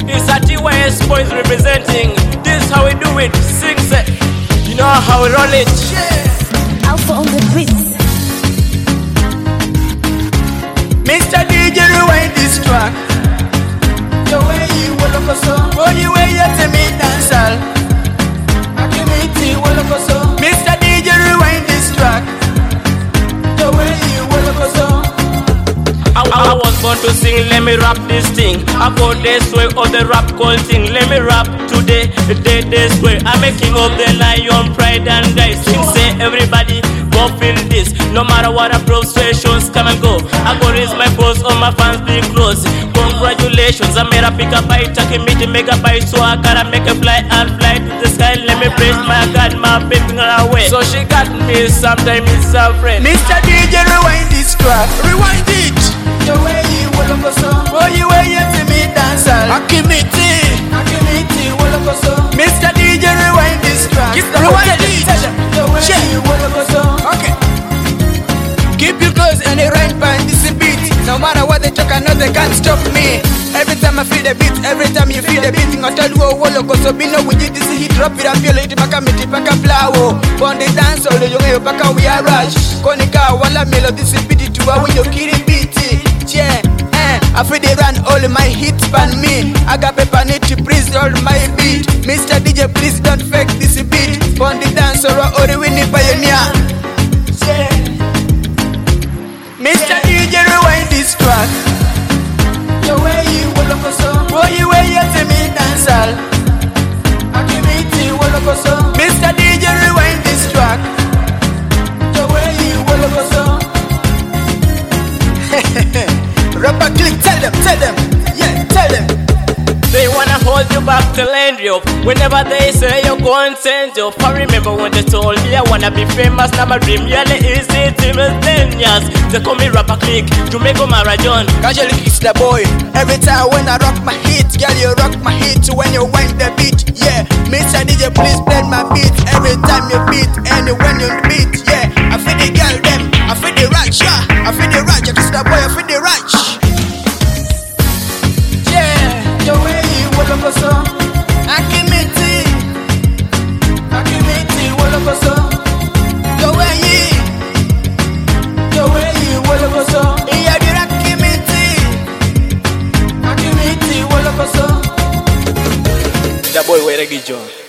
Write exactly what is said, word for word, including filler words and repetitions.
It's a T Y S boys representing. This is how we do it. Sing it. You know how we roll it. Yeah. Alpha on the beats. Mister D J, rewind this track. The way you will look so. Oh, you way you to me dance all. I can meet you will look so. Mister D J, rewind this track. The way you will look so. I, I was born to sing, let me rap this thing. I go this way of the rap call thing. Let me rap today, the day this way. I'm a king of the lion, pride and guys. Sing say everybody, go feel this. No matter what appropriations come and go. I go raise my voice, all my fans be close. Congratulations, I made a pick up bite, taking me to make a bite. So I gotta make a fly and fly to the sky. Let me praise my God, my baby away. So she got me, sometimes it's a friend. Mister D J, rewind this track. Rewind it. The way you will look so. Oh, you way you to me dance all. Akimiti. Akimiti will look so. Mister D J, rewind this track. Rewind it. The way you will look so. Okay. Keep you close and the right band this beat. No matter what they talk, I know they can't stop me. Every time I feel the beat, every time you feel the beat, I tell you oh, look so be no with this hit drop it up your lady paka miti paka flower. On the dance all the young paka we are rush. Konika wala melo this beat to our you killing beat. Yeah, eh, I feel they run all my hits pan me. I got paper need to please all my beat. Mister D J, please don't fake this beat. On the dance or the winning pioneer. Yeah. Mister D J, rewind this track. The way you will look so. Oh, you way you to me dance all. I can meet you will look so. Mister D J, rewind this track. The way you will look so. Rapper click, tell them, tell them, yeah, tell them. They wanna hold you back to land you. Whenever they say you're going to send you. I remember when they told me I wanna be famous. Now my dream really easy to me ten years. They call me Rapper Click, Jamaica Marajon. Casually it's the boy. Every time when I rock my hit, girl you rock my hit when you wind the beat. Yeah, Mister D J, please play my beat. Every time you beat and when you beat. Yeah, I feel the girl them, I feel the right, yeah, I feel the right. Yeah, kiss the boy, I feel the right. The way you will look so. Akimiti. Akimiti will look so. The way you. The way you will look so. Yeah, the Akimiti. Akimiti will look so. The boy, where I get you?